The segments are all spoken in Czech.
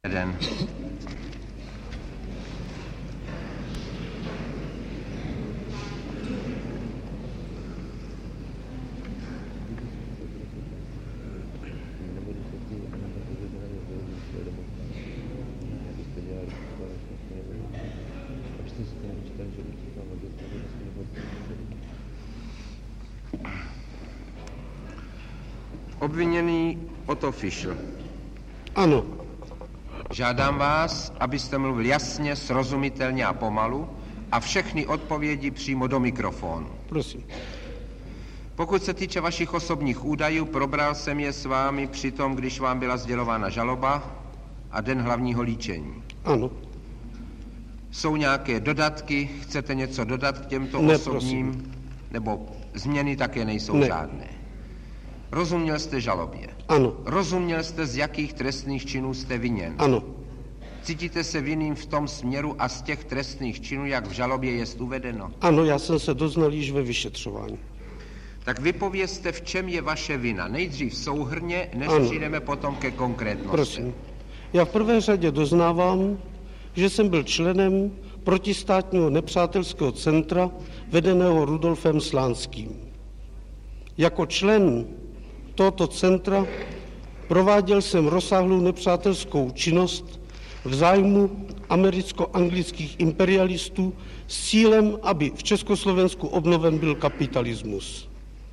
Den. Obviněný Otto Fischl. Ano. Žádám vás, abyste mluvil jasně, srozumitelně a pomalu a všechny odpovědi přímo do mikrofonu. Prosím. Pokud se týče vašich osobních údajů, probral jsem je s vámi při tom, když vám byla sdělována žaloba a den hlavního líčení. Ano. Jsou nějaké dodatky? Chcete něco dodat k těmto Ne, osobním? prosím. Nebo změny také nejsou Ne. žádné? Rozuměl jste žalobě? Ano. Rozuměl jste, z jakých trestných činů jste viněn? Ano. Cítíte se vinným v tom směru a z těch trestných činů, jak v žalobě jest uvedeno? Ano, já jsem se doznal již ve vyšetřování. Tak vypovězte, v čem je vaše vina. Nejdřív souhrnně, než Ano. přijdeme potom ke konkrétnostem. Prosím. Já v prvé řadě doznávám, že jsem byl členem protistátního nepřátelského centra vedeného Rudolfem Slánským. Jako člen tohoto centra prováděl jsem rozsáhlou nepřátelskou činnost v zájmu americko-anglických imperialistů s cílem, aby v Československu obnoven byl kapitalismus.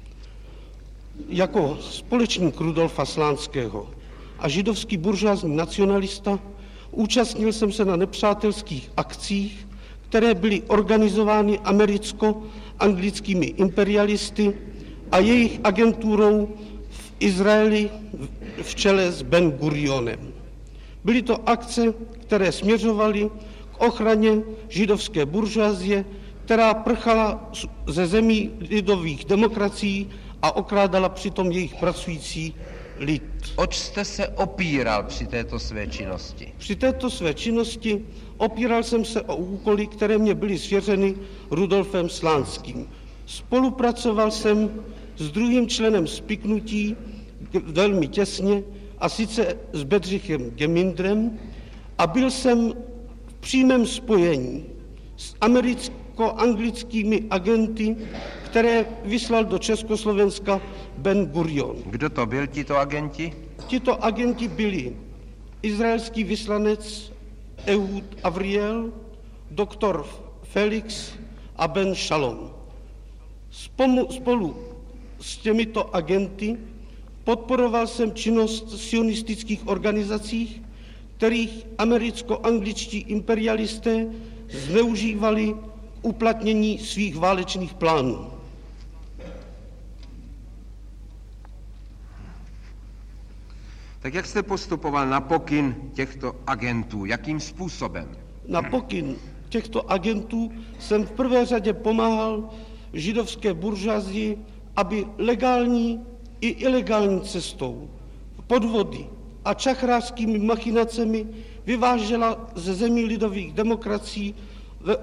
Jako společník Rudolfa Slánského a židovský buržoazní nacionalista účastnil jsem se na nepřátelských akcích, které byly organizovány americko-anglickými imperialisty a jejich agenturou v Izraeli v čele s Ben Gurionem. Byly to akce, které směřovaly k ochraně židovské buržoazie, která prchala ze zemí lidových demokracií a okrádala přitom jejich pracující lid. Oč jste se opíral při této své činnosti? Při této své činnosti opíral jsem se o úkoly, které mě byly svěřeny Rudolfem Slánským. Spolupracoval jsem s druhým členem spiknutí velmi těsně, a sice s Bedřichem Gemindrem, a byl jsem v přímém spojení s americko-anglickými agenty, které vyslal do Československa Ben Gurion. Kdo to byl, tito agenti? Tito agenti byli izraelský vyslanec Ehud Avriel, doktor Felix a Ben Shalom. Spolu s těmito agenty podporoval jsem činnost sionistických organizací, kterých americko-angličtí imperialisté zneužívali k uplatnění svých válečných plánů. Tak jak jste postupoval na pokyn těchto agentů? Jakým způsobem? Na pokyn těchto agentů jsem v prvé řadě pomáhal židovské buržoazii, aby legální i ilegální cestou, podvody a čachrářskými machinacemi vyvážela ze zemí lidových demokracií ve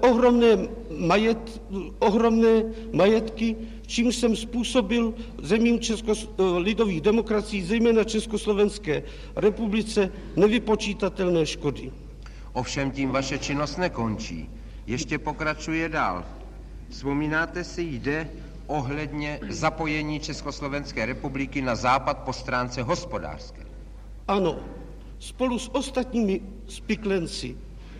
ohromné majetky, čímž jsem způsobil zemím lidových demokracií, zejména Československé republice, nevypočítatelné škody. Ovšem tím vaše činnost nekončí. Ještě pokračuje dál. Vzpomínáte si, jde ohledně zapojení Československé republiky na západ po stránce hospodářské. Ano, spolu s ostatními spiklenci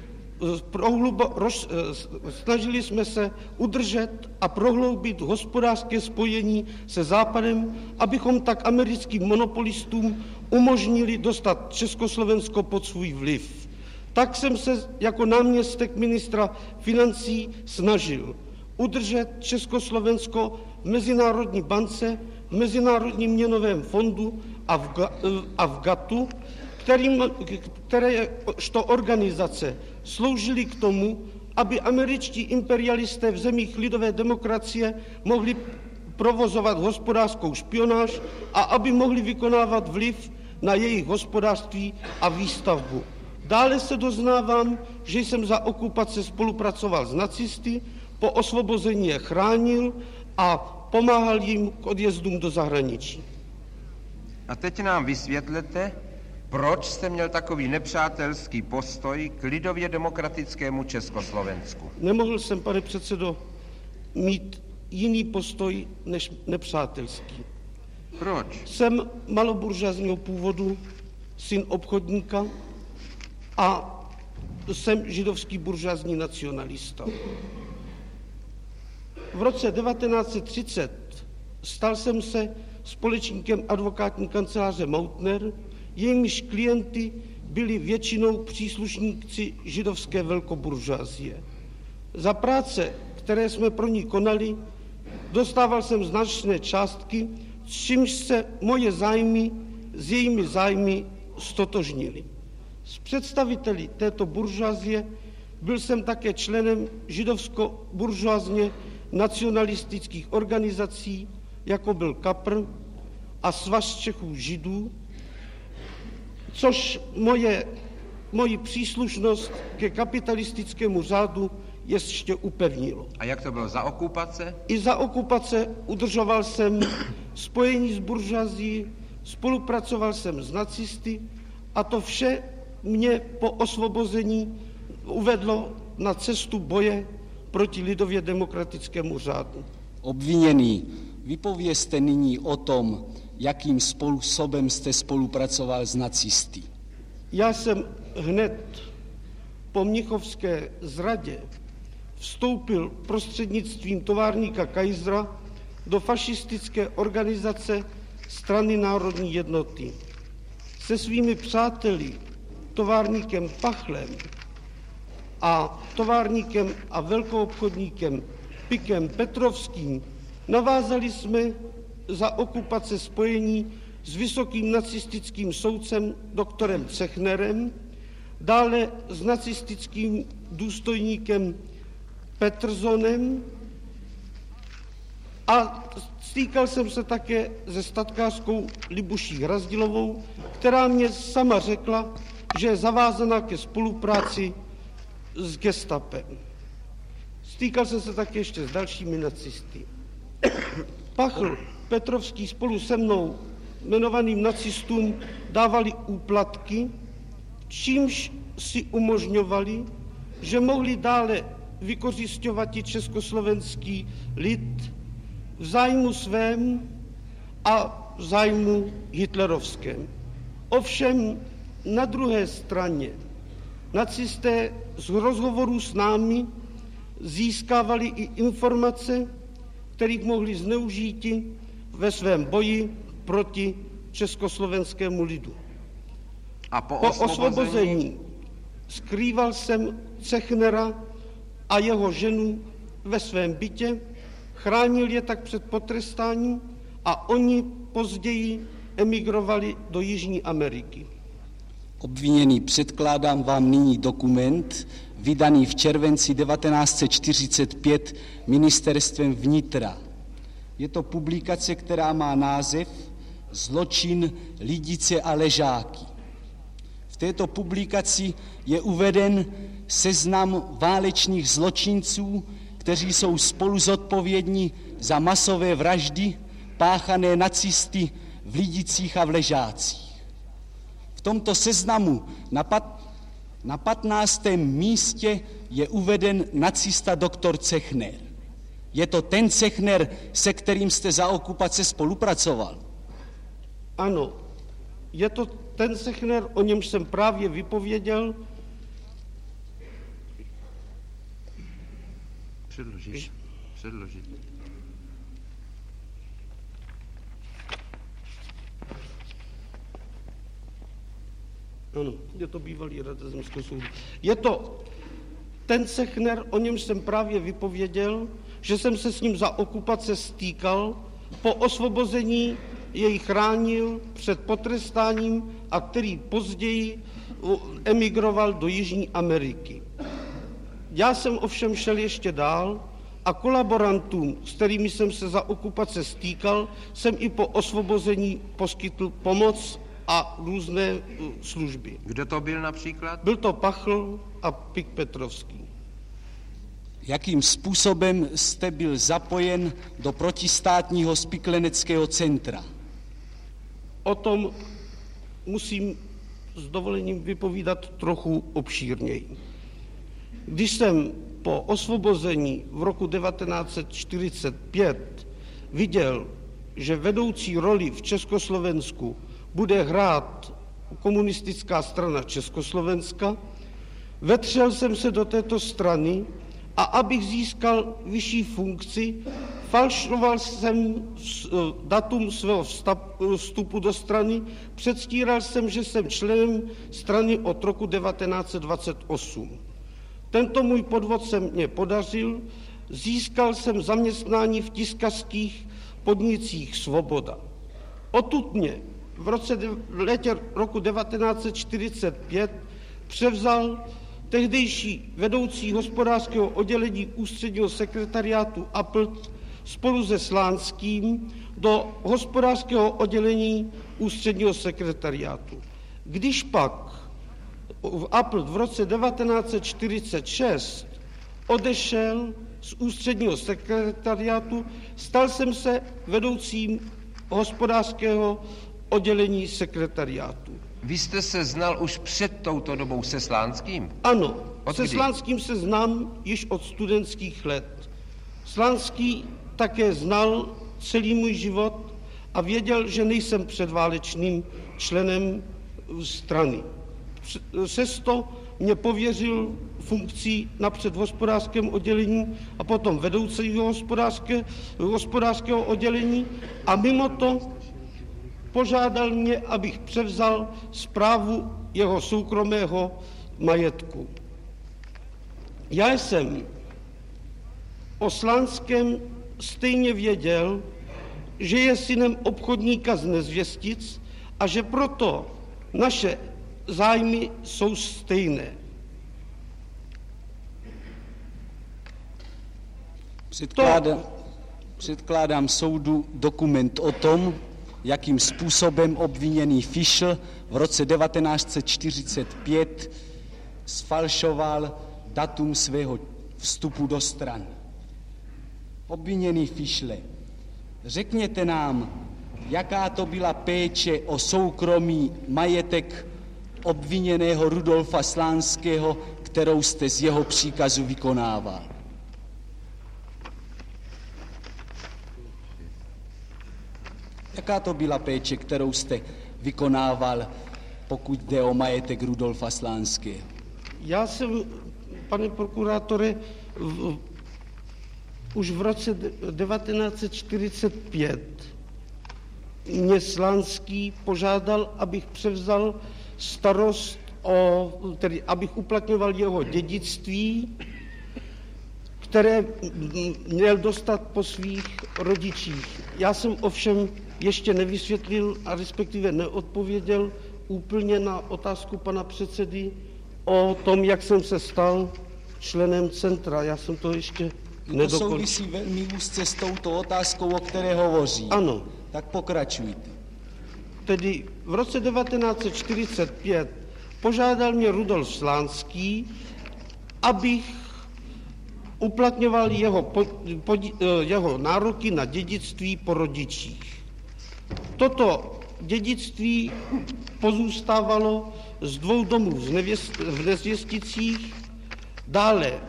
snažili jsme se udržet a prohloubit hospodářské spojení se Západem, abychom tak americkým monopolistům umožnili dostat Československo pod svůj vliv. Tak jsem se jako náměstek ministra financí snažil udržet Československo v Mezinárodní bance, v Mezinárodním měnovém fondu a v GATTu, kteréžto organizace sloužily k tomu, aby američtí imperialisté v zemích lidové demokracie mohli provozovat hospodářskou špionáž a aby mohli vykonávat vliv na jejich hospodářství a výstavbu. Dále se doznávám, že jsem za okupace spolupracoval s nacisty, po osvobození je chránil a pomáhal jim k odjezdům do zahraničí. A teď nám vysvětlete, Proč jste měl takový nepřátelský postoj k lidově demokratickému Československu? Nemohl jsem, pane předsedo, mít jiný postoj než nepřátelský. Proč? Jsem maloburžázního původu, syn obchodníka a jsem židovský buržázní nacionalista. V roce 1930 stal jsem se společníkem advokátní kanceláře Mautner, jejímiž klienty byli většinou příslušníci židovské velkoburžázie. Za práce, které jsme pro ní konali, dostával jsem značné částky, s čímž se moje zájmy s jejími zájmy stotožnily. S představiteli této buržázie byl jsem také členem židovsko-buržázně nacionalistických organizací, jako byl KAPR a Svaz Čechů židů, což moji příslušnost ke kapitalistickému řádu ještě upevnilo. A jak to bylo za okupace? I za okupace udržoval jsem spojení s buržází, spolupracoval jsem s nacisty a to vše mě po osvobození uvedlo na cestu boje proti lidově demokratickému řádu. Obviněný, vypovězte nyní o tom, jakým způsobem jste spolupracoval s nacisty. Já jsem hned po mnichovské zradě vstoupil prostřednictvím továrníka Kaisera do fašistické organizace Strany národní jednoty. Se svými přáteli, továrníkem Pachlem a továrníkem a velkoobchodníkem Pikem Petrovským navázali jsme za okupace spojení s vysokým nacistickým soudcem doktorem Cechnerem, dále s nacistickým důstojníkem Petersonem a stýkal jsem se také se statkářkou Libuší Hrazdilovou, která mě sama řekla, že je zavázaná ke spolupráci s gestapem. Stýkal jsem se také ještě s dalšími nacisty. Pachl, Petrovský spolu se mnou jmenovaným nacistům dávali úplatky, čímž si umožňovali, že mohli dále vykořisťovat i československý lid v zájmu svém a v zájmu hitlerovském. Ovšem na druhé straně nacisté z rozhovorů s námi získávali i informace, kterých mohli zneužít ve svém boji proti československému lidu. A po osvobození skrýval jsem Cechnera a jeho ženu ve svém bytě, chránil je tak před potrestáním a oni později emigrovali do Jižní Ameriky. Obviněný, předkládám vám nyní dokument, vydaný v červenci 1945 ministerstvem vnitra. Je to publikace, která má název Zločin Lidice a Ležáky. V této publikaci je uveden seznam válečných zločinců, kteří jsou spolu zodpovědní za masové vraždy páchané nacisty v Lidicích a v Ležácích. V tomto seznamu na 15. místě je uveden nacista doktor Cechner. Je to ten Cechner, se kterým jste za okupace spolupracoval? Ano, je to ten Cechner, o němž jsem právě vypověděl. Předložit. Ano, je to bývalý radce zemského soudu. Je to ten Cechner, o němž jsem právě vypověděl, že jsem se s ním za okupace stýkal, po osvobození jej chránil před potrestáním a který později emigroval do Jižní Ameriky. Já jsem ovšem šel ještě dál a kolaborantům, s kterými jsem se za okupace stýkal, jsem i po osvobození poskytl pomoc a různé služby. Kdo to byl například? Byl to Pachl a Pik Petrovský. Jakým způsobem jste byl zapojen do protistátního spikleneckého centra? O tom musím s dovolením vypovídat trochu obšírněji. Když jsem po osvobození v roku 1945 viděl, že vedoucí roli v Československu bude hrát komunistická strana Československa, vetřel jsem se do této strany a abych získal vyšší funkci, falšoval jsem datum svého vstupu do strany, předstíral jsem, že jsem členem strany od roku 1928. Tento můj podvod se mně podařil, získal jsem zaměstnání v tiskařských podnicích Svoboda. Odtud mě v létě roku 1945 převzal tehdejší vedoucí hospodářského oddělení ústředního sekretariátu APLT spolu se Slánským do hospodářského oddělení ústředního sekretariátu. Když pak v APLT v roce 1946 odešel z ústředního sekretariátu, stal jsem se vedoucím hospodářského oddělení sekretariátu. Vy jste se znal už před touto dobou se Slánským? Ano, se Slánským se znám již od studentských let. Slánský také znal celý můj život a věděl, že nejsem předválečným členem strany. Přesto mě pověřil funkcí napřed v hospodářském oddělení a potom vedoucího hospodářského oddělení a mimo to požádal mě, abych převzal správu jeho soukromého majetku. Já jsem o Slánském stejně věděl, že je synem obchodníka z Nezvěstic a že proto naše zájmy jsou stejné. Předkládám soudu dokument o tom, jakým způsobem obviněný Fischl v roce 1945 sfalšoval datum svého vstupu do strany. Obviněný Fischle, řekněte nám, jaká to byla péče o soukromý majetek obviněného Rudolfa Slánského, kterou jste z jeho příkazu vykonával. Jaká to byla péče, kterou jste vykonával, pokud jde o majetek Rudolfa Slánského? Já jsem, pane prokurátore, už v roce 1945 mě Slánský požádal, abych převzal starost tedy abych uplatňoval jeho dědictví, které měl dostat po svých rodičích. Já jsem ovšem ještě nevysvětlil a respektive neodpověděl úplně na otázku pana předsedy o tom, jak jsem se stal členem centra. Já jsem to ještě nedokončil. To souvisí velmi úzce s touto otázkou, o které hovoří. Ano. Tak pokračujte. Tedy v roce 1945 požádal mě Rudolf Slánský, abych uplatňoval jeho nároky na dědictví po rodičích. Toto dědictví pozůstávalo z 2 domů v Nezvěsticích, dále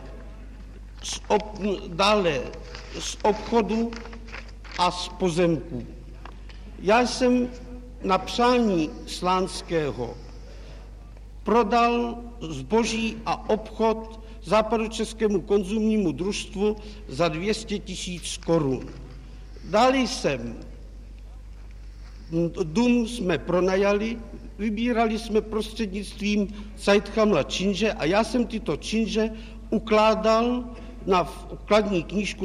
z obchodu a z pozemků. Já jsem na přání Slánského prodal zboží a obchod Západočeskému konzumnímu družstvu za 200 000 korun. Dále jsem dům jsme pronajali, vybírali jsme prostřednictvím Zeithamla činže a já jsem tyto činže ukládal na vkladní knížku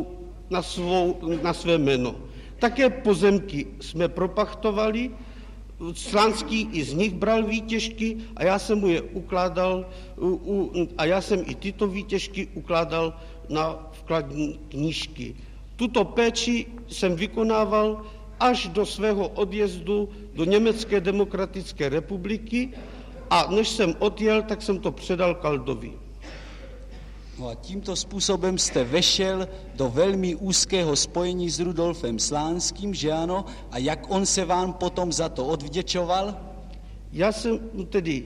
na své jméno. Také pozemky jsme propachtovali, Slánský i z nich bral výtěžky a já jsem mu je ukládal a já jsem i tyto výtěžky ukládal na vkladní knížky. Tuto péči jsem vykonával až do svého odjezdu do Německé demokratické republiky a než jsem odjel, tak jsem to předal Kaldovi. No a tímto způsobem jste vešel do velmi úzkého spojení s Rudolfem Slánským, že ano? A jak on se vám potom za to odvděčoval? Já jsem tedy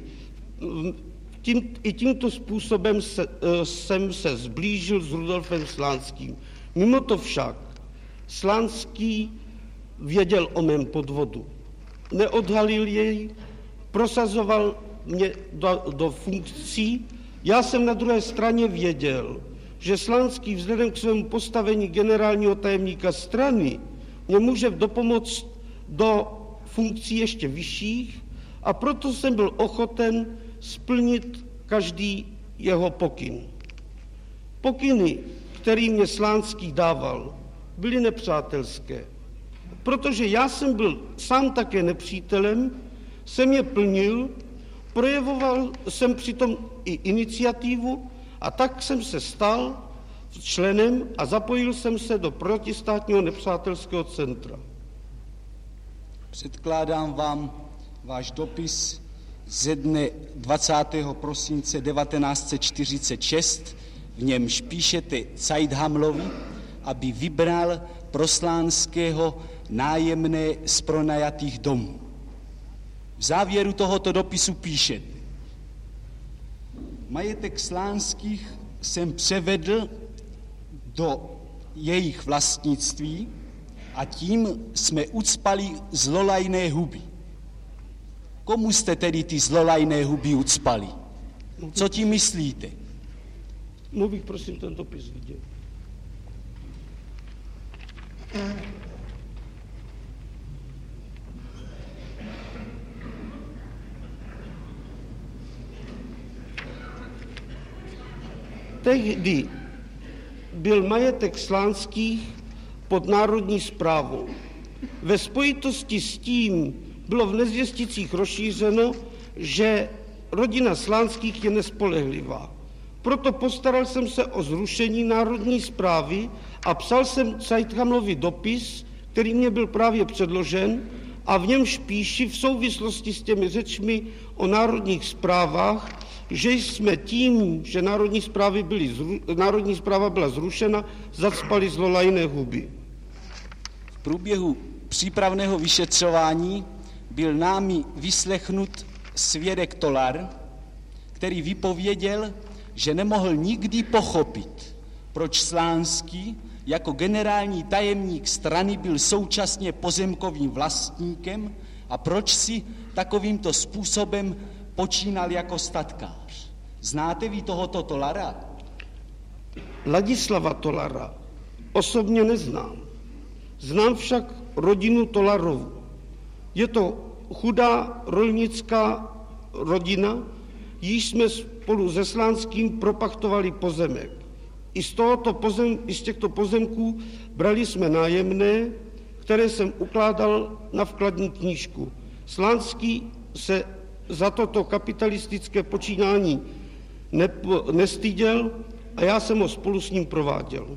tímto způsobem jsem se zblížil s Rudolfem Slánským. Mimo to však Slánský věděl o mém podvodu. Neodhalil jej, prosazoval mě do funkcí. Já jsem na druhé straně věděl, že Slánský vzhledem k svému postavení generálního tajemníka strany mě může dopomoct do funkcí ještě vyšších a proto jsem byl ochoten splnit každý jeho pokyn. Pokyny, který mě Slánský dával, byly nepřátelské. Protože já jsem byl sám také nepřítelem, jsem je plnil, projevoval jsem přitom i iniciativu a tak jsem se stal členem a zapojil jsem se do protistátního nepřátelského centra. Předkládám vám váš dopis ze dne 20. prosince 1946, v němž píšete Zeithamlovi, aby vybral pro Slánského nájemné z pronajatých domů. V závěru tohoto dopisu píšete: majetek Slánských jsem převedl do jejich vlastnictví a tím jsme ucpali zlolajné huby. Komu jste tedy ty zlolajné huby ucpali? Co tím myslíte? Mohl bych prosím ten dopis vidět. Tehdy byl majetek Slánských pod národní správou. Ve spojitosti s tím bylo v Nezvěsticích rozšířeno, že rodina Slánských je nespolehlivá. Proto postaral jsem se o zrušení národní správy a psal jsem Zeithamlovi dopis, který mě byl právě předložen a v němž píši v souvislosti s těmi řečmi o národních správách, že jsme tím, že národní správa byla zrušena, zacpali zlolajné huby. V průběhu přípravného vyšetřování byl námi vyslechnut svědek Tolar, který vypověděl, že nemohl nikdy pochopit, proč Slánský jako generální tajemník strany byl současně pozemkovým vlastníkem a proč si takovýmto způsobem počínal jako statkář. Znáte vy tohoto Tolara? Ladislava Tolara osobně neznám. Znám však rodinu Tolarovu. Je to chudá rolnická rodina, již jsme spolu se Slánským propachtovali pozemek. I z těchto pozemků brali jsme nájemné, které jsem ukládal na vkladní knížku. Slánský se za toto kapitalistické počínání nestyděl a já jsem ho spolu s ním prováděl.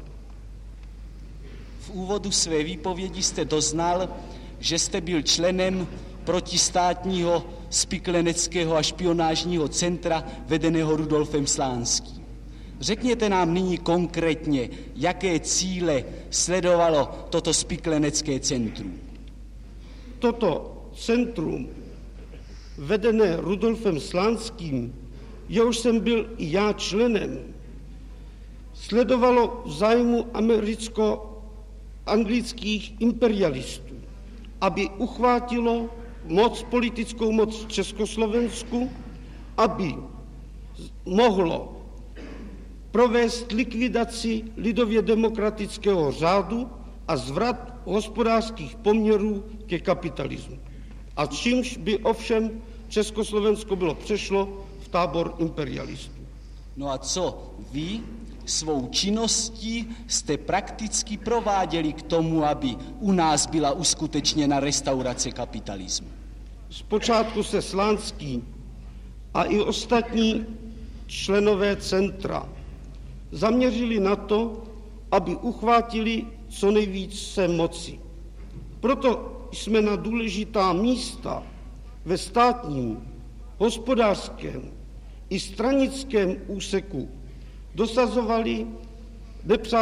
V úvodu své výpovědi jste doznal, že jste byl členem protistátního spikleneckého a špionážního centra vedeného Rudolfem Slánským. Řekněte nám nyní konkrétně, jaké cíle sledovalo toto spiklenecké centrum. Toto centrum, vedené Rudolfem Slánským, jehož jsem byl i já členem, sledovalo v zájmu americko-anglických imperialistů, aby uchvátilo politickou moc v Československu, aby mohlo provést likvidaci lidově demokratického řádu a zvrat hospodářských poměrů ke kapitalismu. A čímž by ovšem Československo bylo přešlo v tábor imperialistů. No a co vy svou činností jste prakticky prováděli k tomu, aby u nás byla uskutečněna restaurace kapitalismu? Zpočátku se Slánský a i ostatní členové centra zaměřili na to, aby uchvátili co nejvíce moci. Proto jsme na důležitá místa ve státním, hospodářském i stranickém úseku dosazovali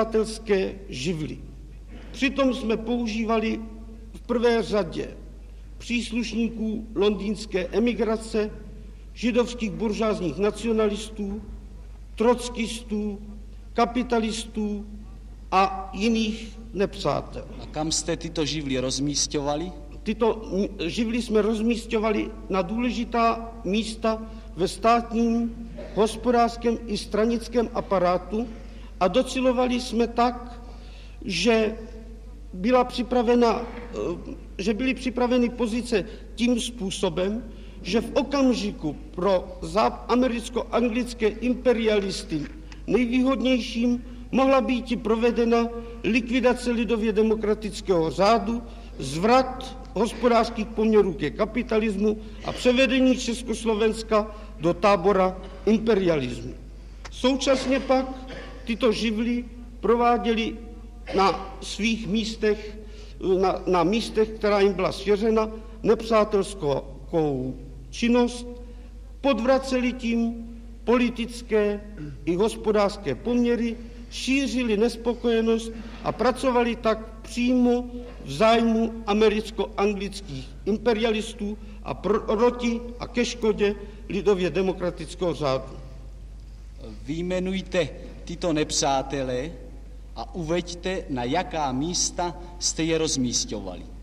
nepřátelské živly. Přitom jsme používali v prvé řadě příslušníků londýnské emigrace, židovských buržoazních nacionalistů, trockistů, kapitalistů a jiných nepřátel. A kam jste tyto živly rozmísťovali? Tyto živly jsme rozmísťovali na důležitá místa ve státním, hospodářském i stranickém aparátu a docilovali jsme tak, že byly připraveny pozice tím způsobem, že v okamžiku pro americko-anglické imperialisty nejvýhodnějším mohla být provedena likvidace lidově demokratického řádu, zvrat hospodářských poměrů ke kapitalismu a převedení Československa do tábora imperialismu. Současně pak tyto živly prováděly na svých místech, na místech, která jim byla svěřena, nepřátelskou činnost, podvraceli tím politické i hospodářské poměry, šířili nespokojenost a pracovali tak přímo v zájmu americko-anglických imperialistů a proti a ke škodě lidově demokratického řádu. Vyjmenujte tyto nepřátele a uveďte, na jaká místa jste je rozmísťovali.